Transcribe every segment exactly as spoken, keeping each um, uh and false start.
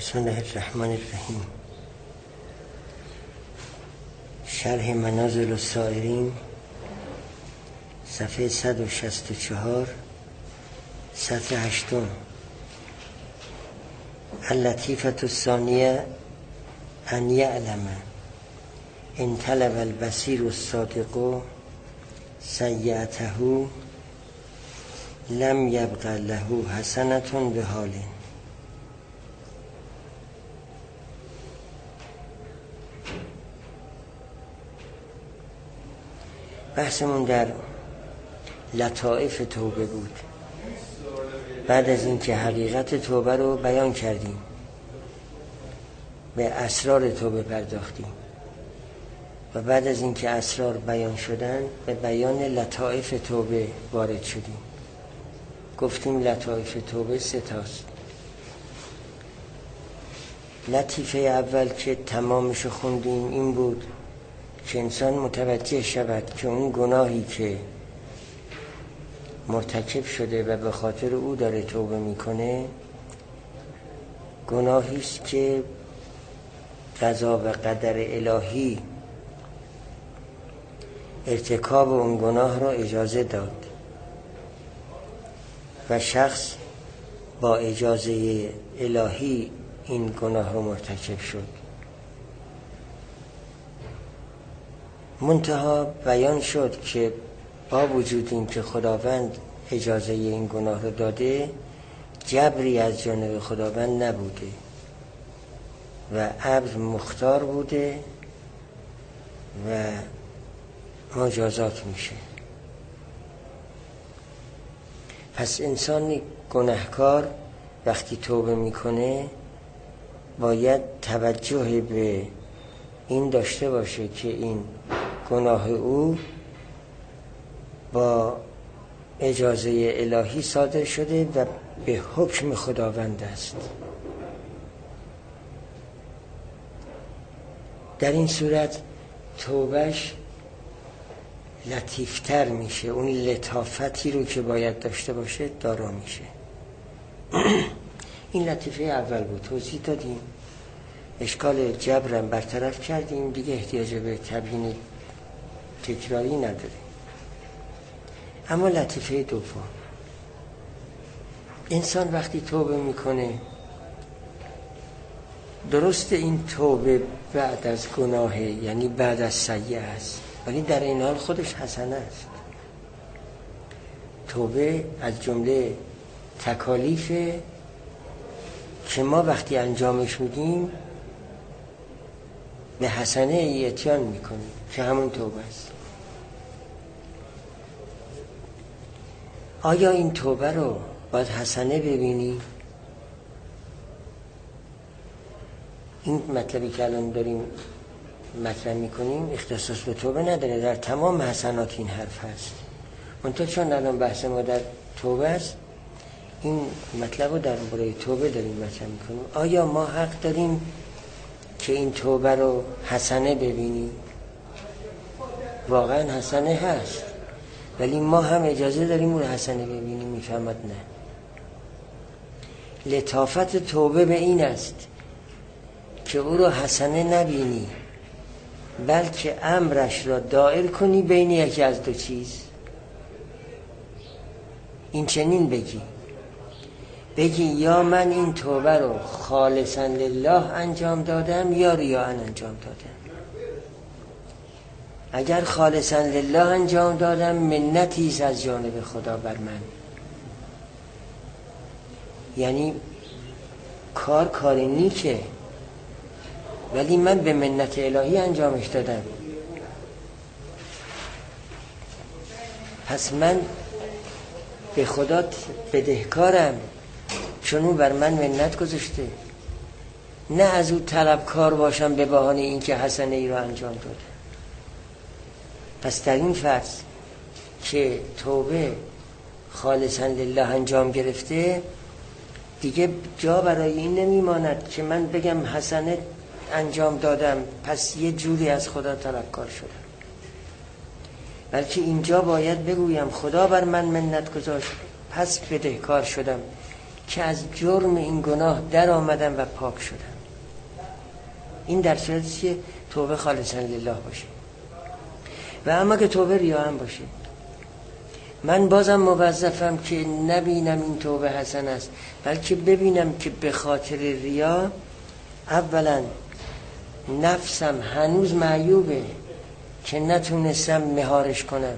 بسم الله الرحمن الرحیم. شرح منازل السائرین صفحه صد و شصت و چهار سطر هشتم. اللطیفة الثانیه ان یعلم ان طلب البصیر الصادق سیئته لم یبق له حسنة بحال. بحثمون در لطائف توبه بود. بعد از اینکه حقیقت توبه رو بیان کردیم، به اسرار توبه پرداختیم و بعد از اینکه اسرار بیان شدن به بیان لطائف توبه وارد شدیم. گفتیم لطائف توبه سه تاست. لطیفه اول که تمامش خوندیم این بود که انسان متوجه شود که اون گناهی که مرتکب شده و به خاطر او داره توبه میکنه گناهی است که قضا و قدر الهی ارتکاب اون گناه را اجازه داد و شخص با اجازه الهی این گناه رو مرتکب شد. منتها بیان شد که با وجود این که خداوند اجازه این گناه رو داده، جبری از جانب خداوند نبوده و امر مختار بوده و مجازات میشه. پس انسان گناهکار وقتی توبه میکنه باید توجه به این داشته باشه که این گناه او با اجازه الهی صادر شده و به حکم خداوند است. در این صورت توبهش لطیفتر میشه، اون لطافتی رو که باید داشته باشه دارا میشه. این لطیفه اول بود، توضیح دادیم، اشکال جبرم برطرف کردیم، دیگه احتیاج به تبیین تکراری نداره. اما لطیفه دوم، انسان وقتی توبه میکنه، درست این توبه بعد از گناه، یعنی بعد از سیئه است، ولی در این حال خودش حسنه است. توبه از جمله تکالیفه که ما وقتی انجامش میدیم به حسنه ای اتیان میکنیم که همون توبه است. آیا این توبه رو باید حسنه ببینی؟ این مطلبی که الان داریم مطرح میکنیم اختصاص به توبه نداره، در تمام حسنات این حرف هست. منتها چون الان بحث ما در توبه است، این مطلب رو در مورد توبه داریم مطرح میکنیم. آیا ما حق داریم که این توبه رو حسنه ببینیم؟ واقعا حسنه هست، ولی ما هم اجازه داریم اون حسنه ببینیم؟ میفهمد نه. لطافت توبه به این است که او رو حسنه نبینی، بلکه امرش را دائر کنی بین یکی از دو چیز. این چنین بگی بگی یا من این توبه رو خالصا لله انجام دادم یا ریاء انجام دادم. اگر خالصا لله انجام دادم منتی از جانب خدا بر من، یعنی کار کار نیکه ولی من به منت الهی انجامش دادم. پس من به خدا بدهکارم چون او بر من منت گذاشته، نه از او طلبکار باشم به بهانه این که حسنه ای رو انجام دادم. پس در این فرض که توبه خالصا لله انجام گرفته، دیگه جا برای این نمیماند که من بگم حسنه انجام دادم پس یه جوری از خدا طلبکار شدم، بلکه اینجا باید بگویم خدا بر من منت گذاشت پس بدهکار شدم که از جرم این گناه در آمدم و پاک شدم. این در صورتی که توبه خالصا لله باشه. و اما که توبه ریا هم باشه، من بازم موظفم که نبینم این توبه حسن است، بلکه ببینم که به خاطر ریا اولا نفسم هنوز معیوبه که نتونستم مهارش کنم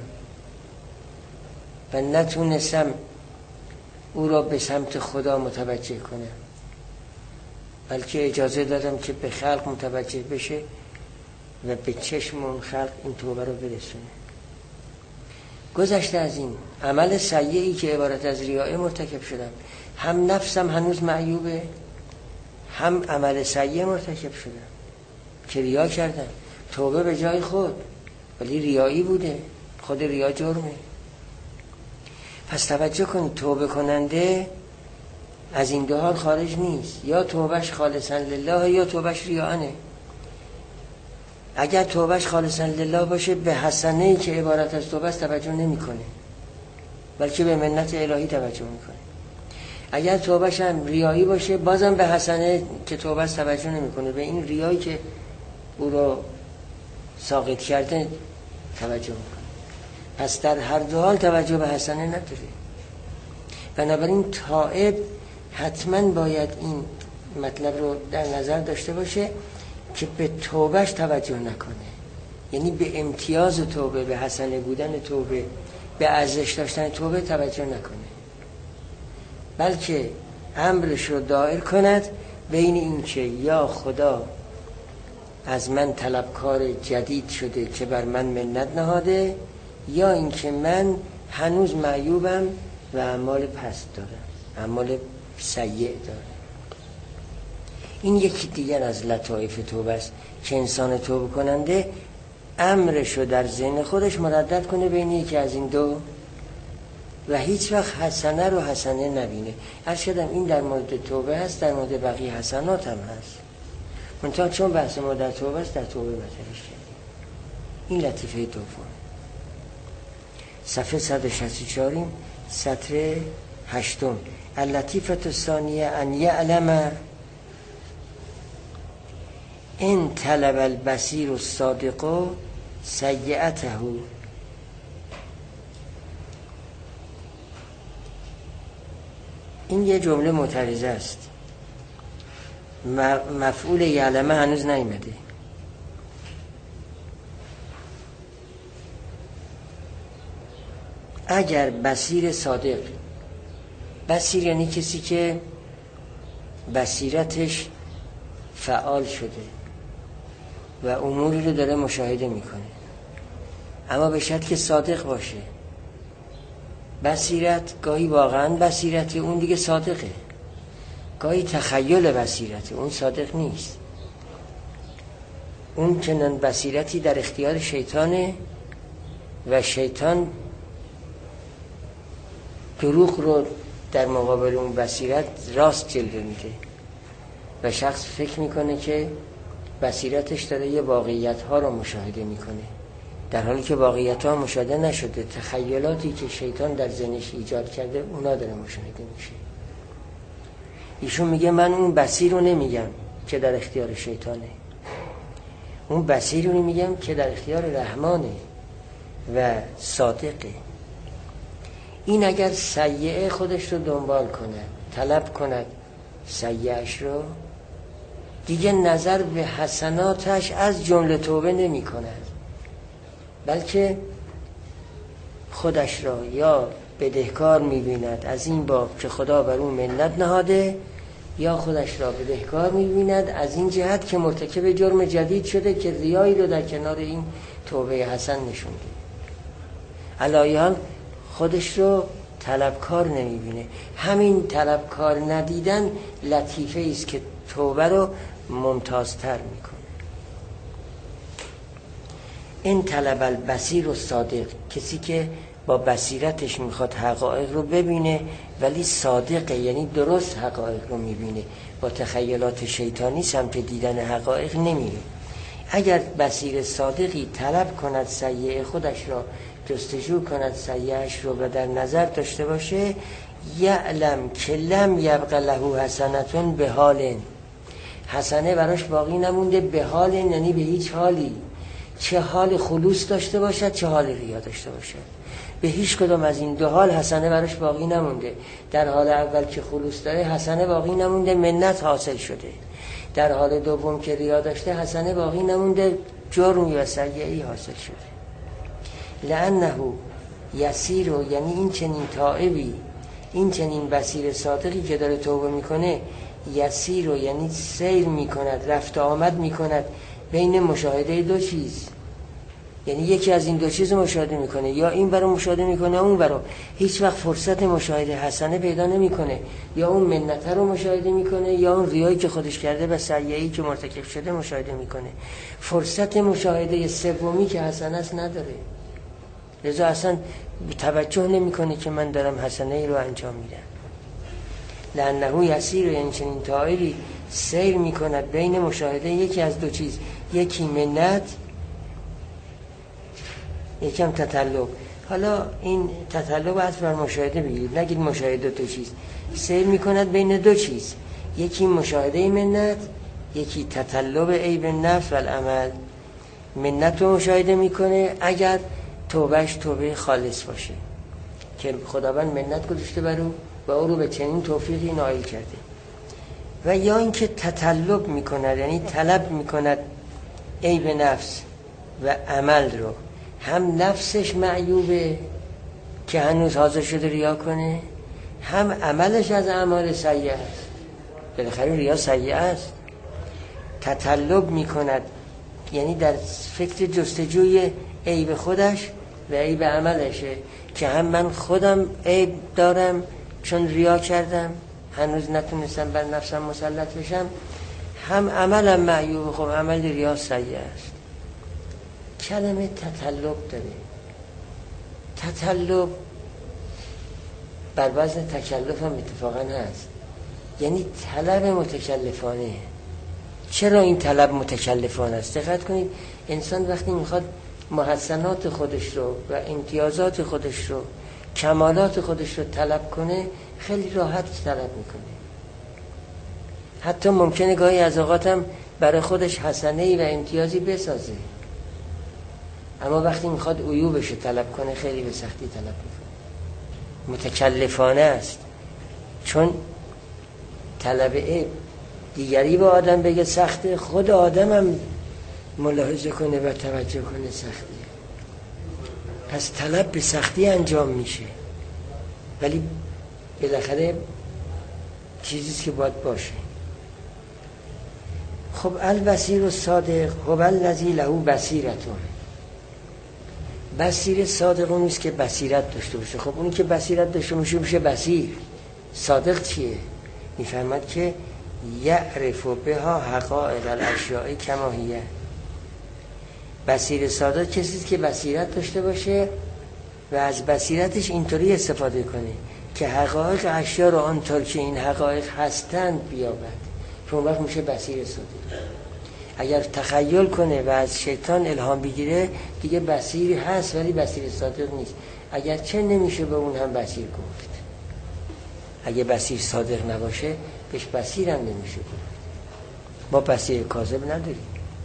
و نتونستم او را به سمت خدا متوجه کنم، بلکه اجازه دادم که به خلق متوجه بشه و به چشم اون خلق این توبه رو برسونه. گذشته از این عمل سیئی که عبارت از ریاء مرتکب شدم، هم نفسم هنوز معیوبه، هم عمل سیئی مرتکب شدم که ریا کردم. توبه به جای خود، ولی ریایی بوده. خود ریا جرمه. پس توجه کنید، توبه کننده از این دو حال خارج نیست، یا توبهش خالصا لله یا توبهش ریانه. اگر توبهش خالصا لله باشه به حسنه‌ای که عبارت از توبه است توجه نمی‌کنه، بلکه به منت الهی توجه می‌کنه. اگر توبهش هم ریایی باشه بازم به حسنه که توبه است توجه نمی‌کنه، به این ریایی که او رو ساقط کرده توجه می‌کنه. پس در هر دو حال توجه به حسنه نداره. بنابراین تائب حتما باید این مطلب رو در نظر داشته باشه که به توبهش توجه نکنه، یعنی به امتیاز توبه، به حسنه بودن توبه، به ارزش داشتن توبه توجه نکنه، بلکه امرش رو دایر کند بین این که یا خدا از من طلبکار جدید شده که بر من منت نهاده، یا این که من هنوز معیوبم و اعمال پست دارم، اعمال سیئ دارم. این یکی دیگر از لطایف توبه است که انسان توبه کننده امرشو در ذهن خودش مردد کنه بین یکی از این دو و هیچ وقت حسنه رو حسنه نبینه. ارشدم این در مورد توبه هست، در مورد بقیه حسنات هم هست، منتها چون بحث ما در توبه است در توبه بطرش کردیم. این لطیفه دوم، صفحه صد و شصت و چهار، سطر هشتم. اللطیفه الثانیه ان یعلم ان طلب البصیر الصادق سیئته. این یه جمله معترضه است، مفعول یعلمه هنوز نیامده. اگر بصیر صادق، بصیر یعنی کسی که بصیرتش فعال شده و اموری رو داره مشاهده میکنه، اما به شرط که صادق باشه. بصیرت گاهی واقعا بصیرت اون دیگه صادقه، گاهی تخیل بصیرت اون صادق نیست. اون چنان بصیرتی در اختیار شیطانه و شیطان دروغ رو در مقابل اون بصیرت راست جلوه میده و شخص فکر میکنه که بصیرتش داره یه واقعیت ها رو مشاهده میکنه، در حالی که واقعیت ها مشاهده نشده. تخیلاتی که شیطان در ذهنش ایجاد کرده اونا داره مشاهده میشه. ایشون میگه من اون بصیر رو نمیگم که در اختیار شیطانه، اون بصیر رو میگم که در اختیار رحمانه و صادقه. این اگر سیئه خودش رو دنبال کند، طلب کند سیئش رو، دیگه نظر به حسناتش از جمله توبه نمی کند، بلکه خودش را یا بدهکار می بیند از این باب که خدا بر اون منت نهاده، یا خودش را بدهکار می بیند از این جهت که مرتکب جرم جدید شده که ریایی رو در کنار این توبه حسن نشونده. علایان خودش رو طلبکار نمی بینه. همین طلبکار ندیدن لطیفه است که توبه رو ممتازتر میکنه. این طلب البصیر و صادق، کسی که با بصیرتش میخواد حقایق رو ببینه ولی صادقه، یعنی درست حقایق رو میبینه، با تخیلات شیطانی سمت دیدن حقایق نمیره. اگر بصیر صادقی طلب کند سیئه خودش را، جستجو کند سیئه‌اش رو و در نظر داشته باشه، یعلم که لم یبق له حسنتون به حال، حسنه براش باقی نمونده، به حال یعنی به هیچ حالی، چه حال خلوص داشته باشد چه حال ریا داشته باشد، به هیچ کدام از این دو حال حسنه براش باقی نمونده. در حال اول که خلوص داره حسنه باقی نمونده، منت حاصل شده. در حال دوم که ریا داشته حسنه باقی نمونده، جرم و سیئه‌ای حاصل شده. لأنه یسیر، یعنی این چنین تائبی، این چنین بصیر صادقی که داره توبه میکنه، یسیر و یعنی سیر میکند، رفت آمد میکند بین مشاهده دو چیز، یعنی یکی از این دو چیز مشاهده میکنه، یا این برو مشاهده میکنه اون برو، هیچ وقت فرصت مشاهده حسنه پیدا نمیکنه، یا اون منت رو مشاهده میکنه یا اون ریایی که خودش کرده و سیئه‌ای که مرتکب شده مشاهده میکنه. فرصت مشاهده سومی که حسنه است نداره، لذا اصلا توجه نمیکنه که من دارم حسنه ای رو انجام میدم. لأنه یسیر، یعنی چنین تائبی سیر میکند بین مشاهده یکی از دو چیز، یکی منت یکم تطلب. حالا این تطلب از بر مشاهده بگید، نگید مشاهده دو چیز، سیر میکند بین دو چیز، یکی مشاهده منت، یکی تطلب عیب نفس و العمل. منت رو مشاهده میکنه اگر توبهش توبه خالص باشه که خداوند منت گذاشته بر او و او رو به چنین توفیقی نائل کرده، و یا اینکه تطلب میکند، یعنی طلب میکند عیب نفس و عمل رو، هم نفسش معیوبه که هنوز حاضر شده ریا کنه، هم عملش از اعمال سیئه است، بالاخره ریا سیئه است. تطلب میکند یعنی در فکر جستجوی عیب خودش و عیب عملشه که هم من خودم عیب دارم چون ریا کردم هنوز نتونستم بر نفسم مسلط بشم، هم عملم معیوب، خب عمل ریا سیئه است. کلمه تطلب داره، تطلب بر وزن تکلف هم اتفاقا هست، یعنی طلب متکلفانه. چرا این طلب متکلفانه است؟ دقت کنید، انسان وقتی میخواد محسنات خودش رو و امتیازات خودش رو، کمالات خودش رو طلب کنه، خیلی راحت طلب میکنه. حتی ممکنه گاهی از اوقات هم برای خودش حسنه‌ای و امتیازی بسازه، اما وقتی میخواد عیوبش رو طلب کنه خیلی به سختی طلب میکنه. متکلفانه است، چون طلب عیب دیگری به آدم بگه سخته، خود آدم هم ملاحظه کنه و توجه کنه سختیه، پس طلب به سختی انجام میشه، ولی بالاخره چیزیست که باید باشه. خب البصیر الصادق هو الذی له بصیرتون، بصیر صادق اون نیست که بصیرت داشته باشه. خب اونی که بصیرت داشته باشه میشه بصیر. صادق چیه؟ میفرماد که یعرف بها حقائق الاشیاء کما هی. بصیر صادق کسیست که بصیرت داشته باشه و از بصیرتش اینطوری استفاده کنه که حقایق اشیا رو آنطور که این حقایق هستند بیابد، که اون وقت میشه بصیر صادق. اگر تخیل کنه و از شیطان الهام بگیره دیگه بصیری هست ولی بصیر صادق نیست. اگر چه نمیشه به اون هم بصیر گفت، اگه بصیر صادق نباشه بهش بصیر هم نمیشه گفت. ما بصیر کاذب نداریم.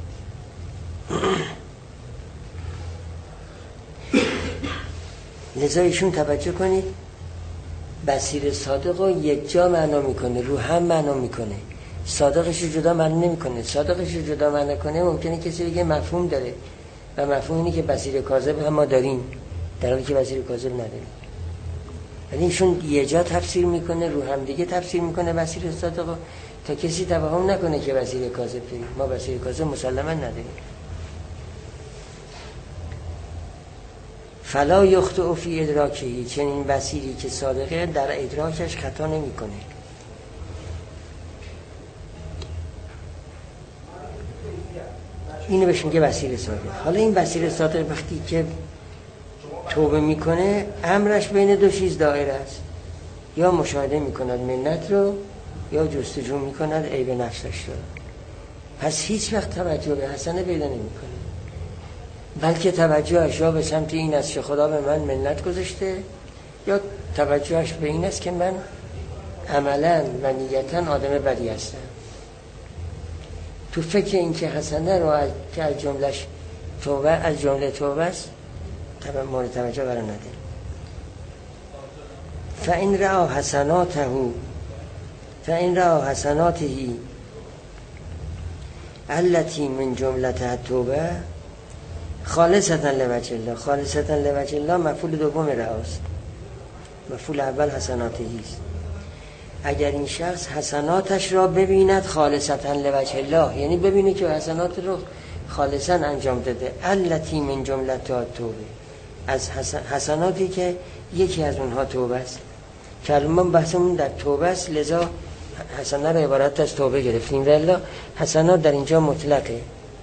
لذا ایشون توجه کنید، بصیر صادق رو یک جا معنا میکنه، رو هم معنا میکنه، صادقش رو جدا معنا نمیکنه. صادقش رو جدا معنا کنه ممکنه کسی بگه مفهوم داره و مفهوم اینه که بصیر کاذب هم ما داریم، در حالی که بصیر کاذب نداریم. ولی ایشون یه جا تفسیر میکنه، رو هم دیگه تفسیر میکنه بصیر صادق رو، تا کسی توهم نکنه که بصیر کاذب داریم. ما بصیر کاذب مسلما نداریم. فلا یخطئ فی ادراکه، چنین بصیری که صادقه در ادراکش خطا نمیکنه. اینو بهش میگه بصیر صادق. حالا این بصیر صادق وقتی که توبه میکنه امرش بین دو چیز دایره است، یا مشاهده میکند منت رو یا جستجو میکند عیب نفسش رو. پس هیچ وقت توجه به حسنه پیدا نمیکنه، بلکه توجهش یا به سمت این است که خدا به من منت گذاشته یا توجهش به این است که من عملا و نیتا آدم بدی هستم، تو فکر این که حسنه رو از که از جملهش توبه از جمله توبه است طبعا مورد توجه قرار نده. فإن رأى حسناته فإن رأى حسناته التي من جملة التوبه خالصتا لوجه الله. خالصتا لوجه الله مفعول دوم رأاست، مفعول اول حسناته است. اگر این شخص حسناتش را ببیند خالصتا لوجه الله، یعنی ببینه که حسنات رو خالصا انجام داده، التی من جمله توبه، از حسناتی که یکی از اونها توبه است. که الان بحثمون در توبه است، لذا حسنات را عبارت از توبه گرفتیم، ولی حسنات در اینجا مطلقه.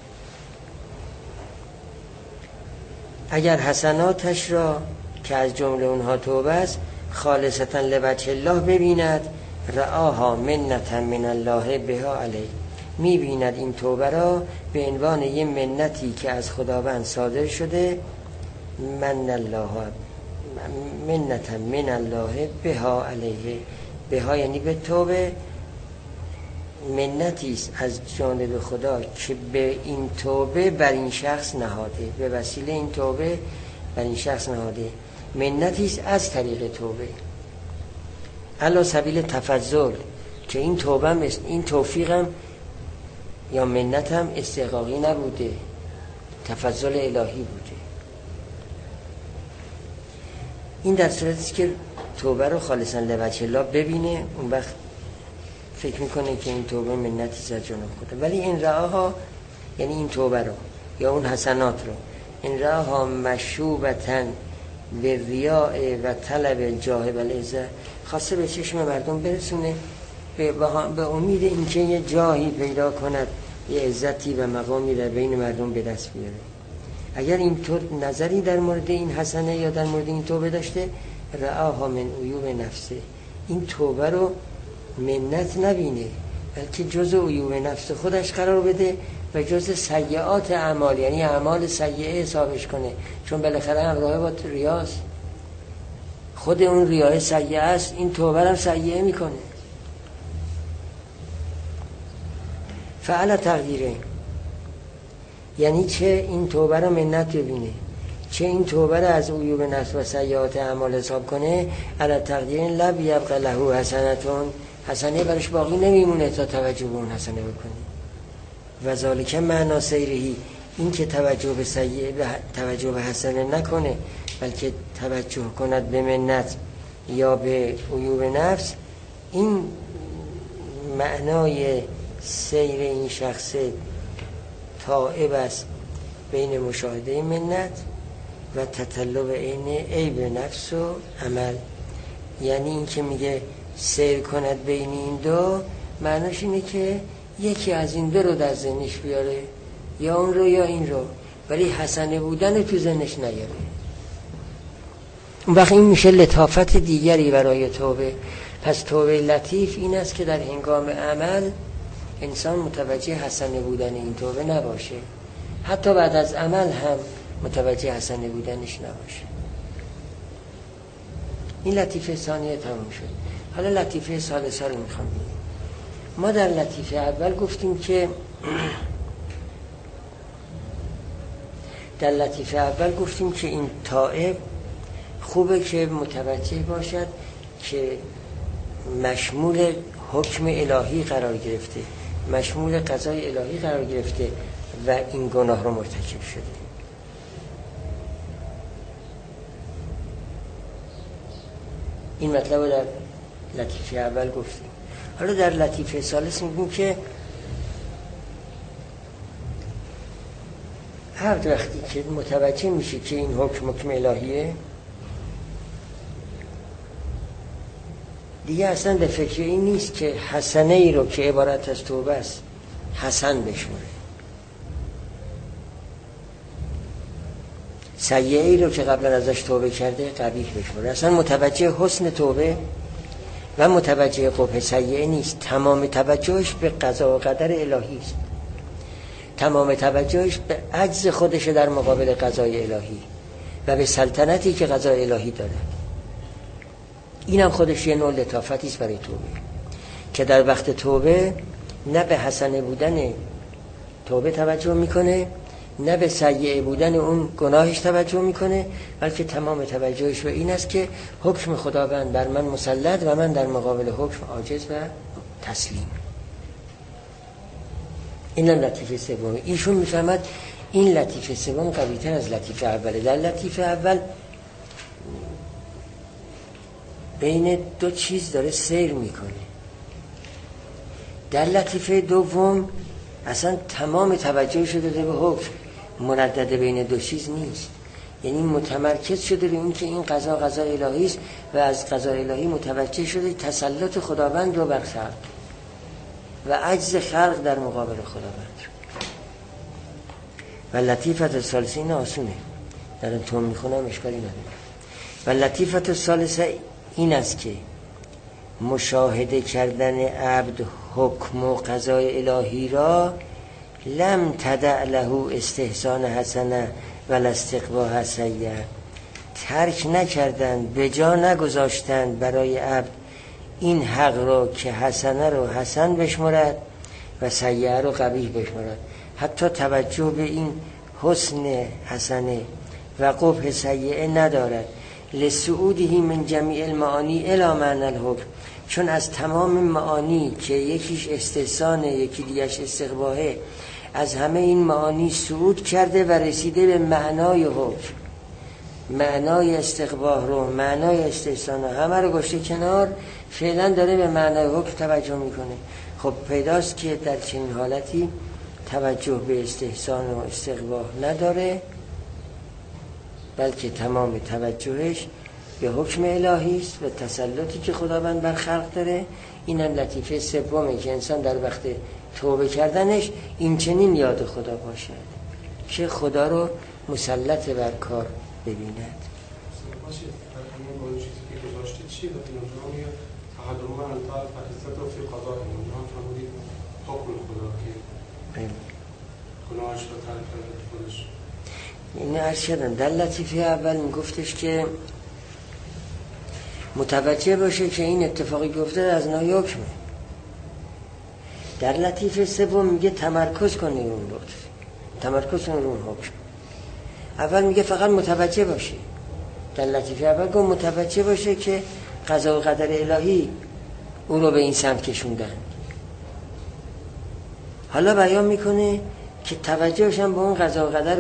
اگر حسناتش را که از جمله اونها توبه است خالصتا لوجه الله ببیند، رعاها منتا من الله بها علیه، میبیند این توبه را به عنوان یه منتی که از خداوند صادر شده. من الله منتا من الله بها علیه، بها یعنی به توبه، منتی است از جانب خدا که به این توبه بر این شخص نهاده، به وسیله این توبه بر این شخص نهاده، منتی است از طریق توبه علی سبیل تفضل، که این توبه هم این توفیقم یا منتم استحقاقی نبوده، تفضل الهی بوده. این در صورتی که توبه رو خالصا لوجه الله ببینه، اون وقت فکر میکنه که این توبه منتی از جانب خدا. ولی این رعاها یعنی این توبه رو یا اون حسنات رو، این رعاها مشوبتاً به ریاء و طلب الجاه و العزه، خواسته به چشم مردم برسونه، به, به امید اینکه یه جاهی پیدا کند، یه عزتی و مقامی در بین مردم به دست بیاره. اگر اینطور نظری در مورد این حسنه یا در مورد این توبه داشته، رعاها من عیوب نفسه، این توبه رو منت نبینه، بلکه جزء عیوب نفس خودش قرار بده و جزء سیئات اعمال، یعنی اعمال سیئه حسابش کنه، چون بالاخره همراه با ریاض، خود اون ریاه سیئه است، این توبه رو سیئه میکنه. فعلا تقدیره، یعنی چه این توبه رو منت ببینه، چه این توبه رو از عیوب نفس و سیئات اعمال حساب کنه. علی تقدیر لب یبقى له حسنتون، حسنه برش باقی نمیمونه تا توجه به اون حسنه بکنه. و ذالک معنا سیرهی، این که توجه به سیئه توجه به حسنه نکنه، بلکه توجه کند به منت یا به عیوب نفس، این معنای سیر این شخص تائب است بین مشاهده منت و تطلب عین عیب نفس و عمل. یعنی این که میگه سیر کند بین این دو، معناش اینه که یکی از این دو رو در ذهنش بیاره، یا اون رو یا این رو، ولی حسنه بودن تو ذهنش نیاره. اون وقت این میشه لطافت دیگری برای توبه. پس توبه لطیف این است که در هنگام عمل انسان متوجه حسنه بودن این توبه نباشه، حتی بعد از عمل هم متوجه حسنه بودنش نباشه. این لطیفه ثانیه تموم شد. حالا لطیفه ثالثه رو میخوام بگیم. ما در لطیفه اول گفتیم که در لطیفه اول گفتیم که این تائب خوبه که متوجه باشد که مشمول حکم الهی قرار گرفته، مشمول قضای الهی قرار گرفته و این گناه رو مرتکب شده. این مطلب رو در لطیفه اول گفتیم. حالا در لطیفه ثالث میگیم که هر وقتی که متوجه میشه که این حکم حکم الهیه، دیگه اصلا به فکر این نیست که حسنه ای رو که عبارت از توبه است حسن بشماره، سیئه ای رو که قبلا ازش توبه کرده قبیح بشماره. اصلا متوجه حسن توبه و متوجه قبح سیئه نیست، تمام توجهش به قضا و قدر الهی است، تمام توجهش به عجز خودش در مقابل قضای الهی و به سلطنتی که قضای الهی داره. اینم خودش یه نوع لطافتی است برای توبه، که در وقت توبه نه به حسنه بودن توبه توجه میکنه، نه به سیئه بودن اون گناهش توجه میکنه، بلکه تمام توجهش به این است که حکم خداوند بر من مسلط و من در مقابل حکم عاجز و تسلیم. این لطیفه سوم. ایشون میفهمد این لطیفه سوم قوی‌تر از لطیفه اوله. در لطیفه اول بین دو چیز داره سیر میکنه، در لطیفه دوم اصلا تمام توجه شده به حکم، مردد بین دو چیز نیست، یعنی متمرکز شده روی این که این قضا قضا الهی است و از قضا الهی متوجه شده تسلط خداوند رو بر خلق و عجز خلق در مقابل خداوند. و لطیفت الثالثه این آسونه، در این توم میخونم اشکالی نداره. و لطیفت الثالثه این است که مشاهده کردن عبد حکم و قضای الهی را لم تدع له استحسان حسنه ولا استقباح سیئه، ترک نکردند، به جا نگذاشتند برای عبد این حق را که حسنه رو حسن بشمرد و سیئه رو قبیح بشمرد، حتی توجه به این حسن حسنه و قبح سیئه ندارد. لسعودهی من جمیع المعانی الی معنی الحکم، چون از تمام معانی که یکیش استحسانه یکی دیگش استقباحه، از همه این معانی صعود کرده و رسیده به معنای حکم، معنای استقباح رو، معنای استحسان رو همه رو گشته کنار، فعلا داره به معنای حکم توجه میکنه. خب پیداست که در چنین حالتی توجه به استحسان و استقباح نداره، بلکه تمام توجهش به حکم الهی است و تسلطی که خداوند بر خلق داره. اینم لطیفه سومه که انسان در وقت توبه کردنش این چنین یاد خدا باشد که خدا رو مسلط بر کار ببیند. باشید در همین با چیزی که گذاشته چی دارید اونجا میگه تحدوما انتال فقیصت و فی قضا، اونجا فرمودید حکم خدا که گناهش رو ترک کرده خودش. این عرض شدن در لطیفه اول میگفتش که متوجه باشه که این اتفاقی گفته از نای حکمه. در لطیفه سوم میگه تمرکز کنه اون لطف، تمرکز کنه اون حکم. اول میگه فقط متوجه باشه، در لطیفه اول گفت متوجه باشه که قضا و قدر الهی او رو به این سمت کشوندن. حالا بیان میکنه که توجهش هم به اون قضا و قدر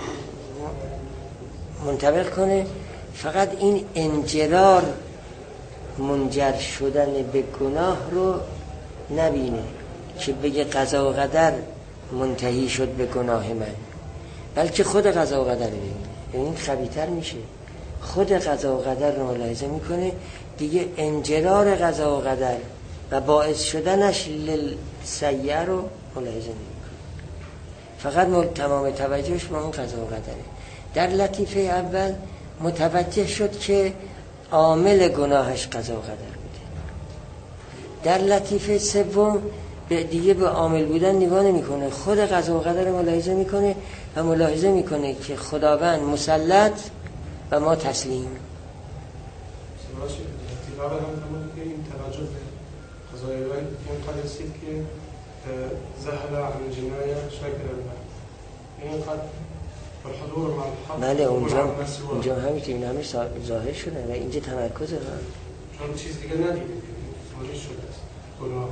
منطبق کنه، فقط این انجرار منجر شدن به گناه رو نبینه که بگه قضا و قدر منتهی شد به گناه من، بلکه خود قضا و قدر رو ببینه. این خبیث‌تر میشه، خود قضا و قدر رو ملاحظه میکنه، دیگه انجرار قضا و قدر و باعث شدنش للسیئه رو ملاحظه نمیکنه، فقط تمام توجهش به اون قضا و قدره. در لطیفه اول متوجه شد که عامل گناهش قضا و قدر بوده. در لطیفه سوم دیگه به عامل بودن نگاه نمیکنه، خود قضا و قدر ملاحظه میکنه و ملاحظه میکنه که خداوند مسلط و ما تسلیم. سواش اعتبار هم تمام که این توجه به قضای الهی اینقدر رسید که زهل عن جنایه شاکر الله، اینقدر الحضور مع الحق. بله اونجا اونجا همین که این همه ظاهر شده و اینجا تمرکزه، چون چیز دیگه ندیده فوری شده است گناه.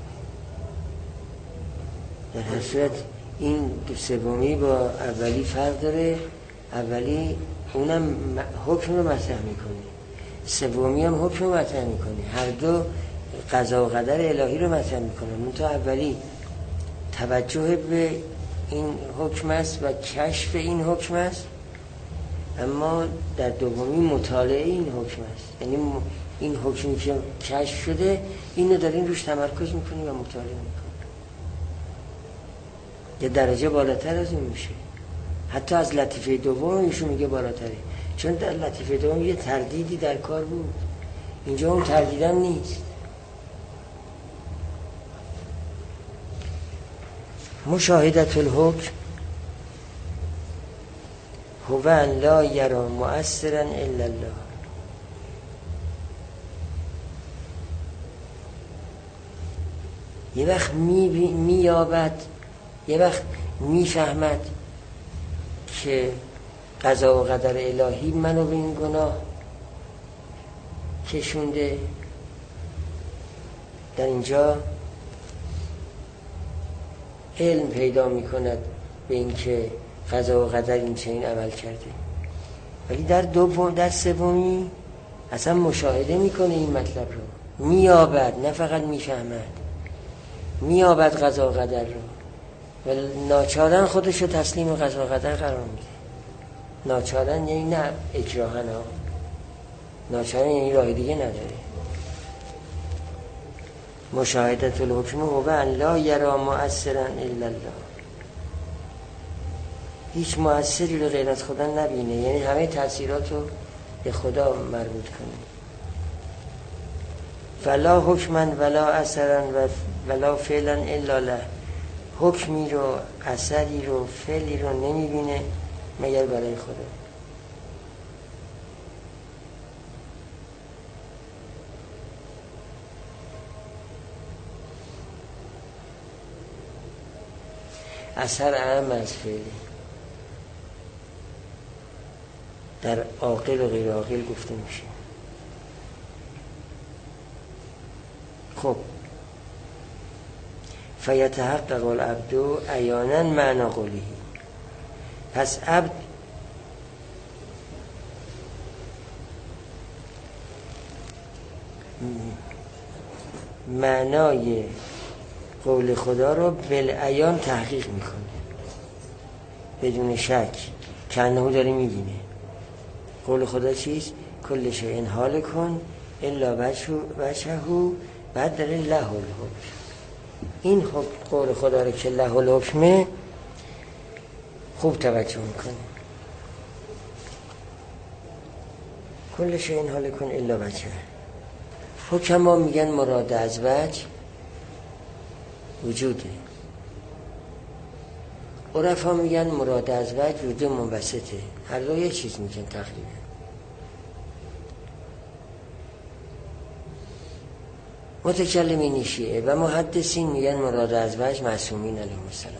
در هر صورت این سومی با اولی فرق داره، اولی اونم حکم رو مطرح میکنه، سومی هم حکم رو مطرح میکنه، هر دو قضا و قدر الهی رو مطرح میکنه. منتها اولی توجه به این حکم است و کشف این حکم است، اما در دومی مطالعه این حکم است، یعنی این حکمی که کشف شده اینو دارین روش تمرکز میکنی و مطالعه میکنی. یه درجه بالاتر از این میشه، حتی از لطیفه دوم ایشون میگه بالاتره، چون در لطیفه دوم یه تردیدی در کار بود، اینجا اون تردیدم نیست. مشاهدت الحکم هو ان لا یرا مؤثرا الا الله. یه وقت مییابد، یه وقت میفهمد که قضا و قدر الهی منو به این گناه کشونده. در اینجا علم پیدا میکند به این که قضا و قدر این چنین عمل کرده. ولی در دوم در سومی اصلا مشاهده میکنه این مطلب رو، مییابد، نه فقط میفهمد، مییابد قضا و قدر رو و ناچارن خودش رو تسلیم قضا و قدر قرار میده. ناچارن یعنی نه اکراهن ها، ناچارن یعنی راه دیگه نداره. مشاهدت الحکم هو ان لا یرا مؤثرا الا الله، هیچ مؤثری رو غیر از خدا نبینه، یعنی همه تأثیرات رو به خدا مربوط کنه. فلا حکما ولا اثرا ولا فعلا الا له، حکمی رو، اثری رو، فعلی رو نمیبینه مگر برای خدا. اثر اهم از فعلی. در عاقل و غیر عاقل گفته میشه. خب فیتحقق العبد عیانا معنی قوله، پس عبد معنای قول خدا رو بالعیان تحقیق میکنه بدون شک که انه داره میبینه. قول خدا چیست؟ کل شیء هالک الا وجهه، بعد داره له الحکم. این قول خدا رو که له الحکمه خوب توجه میکنه. کل شیء هالک الا وجهه. حکما میگن مراد از وجه وجوده، عرفا میگن مراد از وجه وجود منبسطه. هر دو یه چیز میگن تقریبا. متکلمین شیعه و محدثین میگن مراد از وجه معصومین علیهم السلام.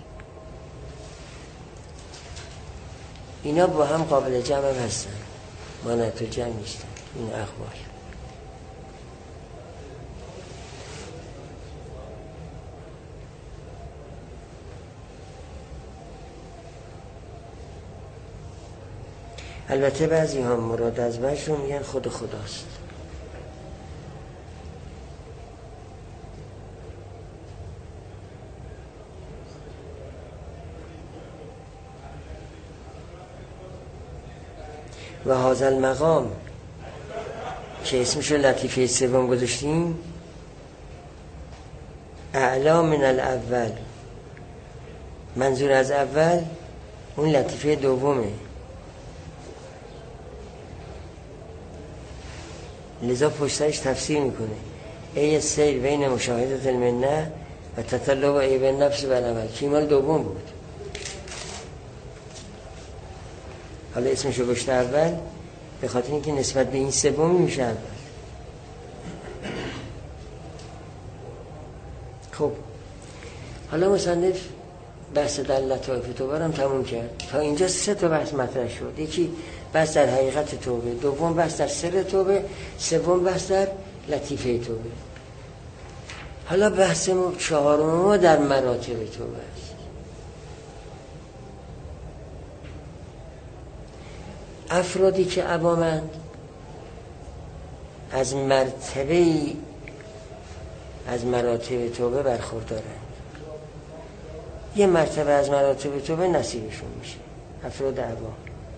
اینا با هم قابل جمع هستن، مانعت جمع نیستن. این اخبار البته بعضی هم مراد از وجه رو میگن خود خداست. و هذا المقام که اسمشو لطیفه سوم گذاشتیم، اعلا من الاول، منظور از اول اون لطیفه دومه. لذا پشترش تفسیر میکنه ای سیر بین مشاهدت المنه و تطلب عیب نفس و العمل، که مال دوم بود. حالا اسمشو گشته اول به خاطر اینکه نسبت به این سومی میشه اول. خب حالا مصنف بحث در لطائف توبه هم تموم کرد. تا اینجا سه تا بحث مطرح شد. یکی بحث در حقیقت توبه، دوم بحث در سر توبه، سوم بحث در لطیفه توبه. حالا بحث ما چهارم ما در مراتب توبه است. افرادی که عوامند از مرتبه از مراتب توبه برخوردارند. یه مرتبه از مراتب توبه نصیبشون میشه، افراد عوام.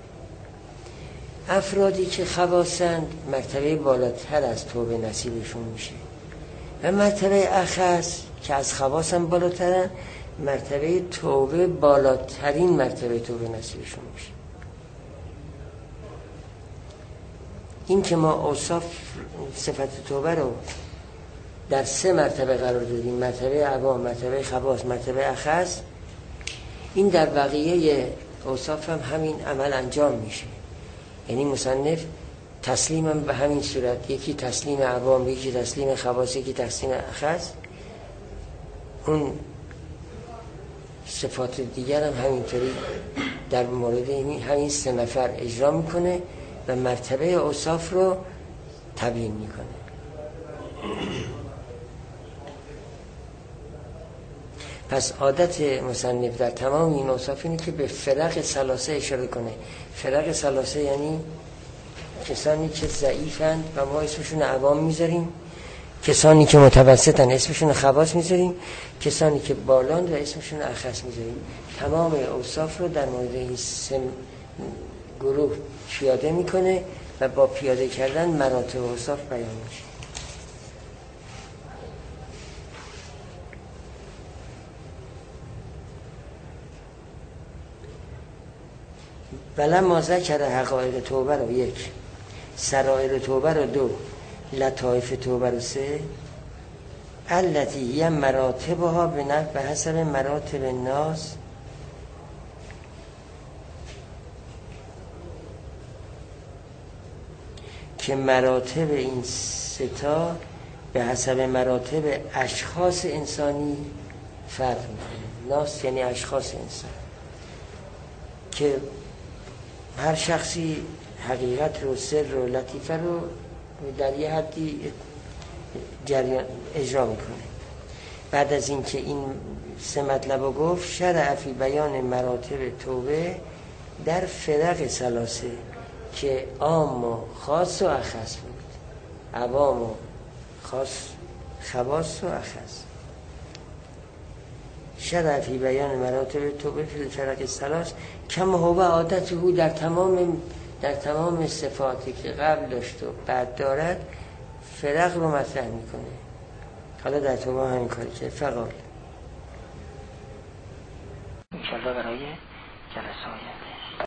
افرادی که خواصند مرتبه بالاتر از توبه نصیبشون میشه و مرتبه اخص که از خواص هم بالاترن، مرتبه توبه بالاترین مرتبه توبه نصیبشون میشه. این که ما اوصاف صفت توبه رو در سه مرتبه قرار دادیم، مرتبه عوام، مرتبه خواص، مرتبه اخص، این در بقیه اوصاف هم همین عمل انجام میشه. یعنی مصنف تسلیمم به همین صورت، یکی تسلیم عوام، یکی تسلیم خواص، یکی تسلیم اخص، اون صفات دیگر هم همینطوری در مورد همین سه نفر اجرا میکنه و مرتبه اوصاف رو تبیین میکنه. پس عادت مصنف در تمام این اوصاف اینه که به فرق ثلاثه اشاره کنه. فرق ثلاثه یعنی کسانی که ضعیفند و ما اسمشون عوام میذاریم، کسانی که متوسطن اسمشون خواص میذاریم، کسانی که بالان و اسمشون اخص میذاریم. تمام اوصاف رو در مورد این سه گروه پیاده میکنه و با پیاده کردن مراتب اوصاف بیان میشه. ولما ذکر حقایق توبه رو یک، سرائر توبه رو دو، لطائف توبه رو سه، التي هي مراتبها به حسب مراتب الناس که مراتب این ستا به حسب مراتب اشخاص انسانی فرق میکنه. ناس یعنی اشخاص انسان، که هر شخصی حقیقت رو، سر رو، لطیفه رو در یه حدی جریان اجرا میکنه. بعد از اینکه این سه مطلب رو گفت، شرع فی بیان مراتب توبه در فرق ثلاثه که عام و خاص و اخص بود. عوام و خاص، خواص و اخص. شرع فی بیان مراتب توبه فی الفرق الثلاث کما هو عادته در تمام در تمام صفاتی که قبل داشت و بعد دارد فرق رو مطرح میکنه. حالا در توبه همین کاری که فقال انشاءالله برای جلسه آینده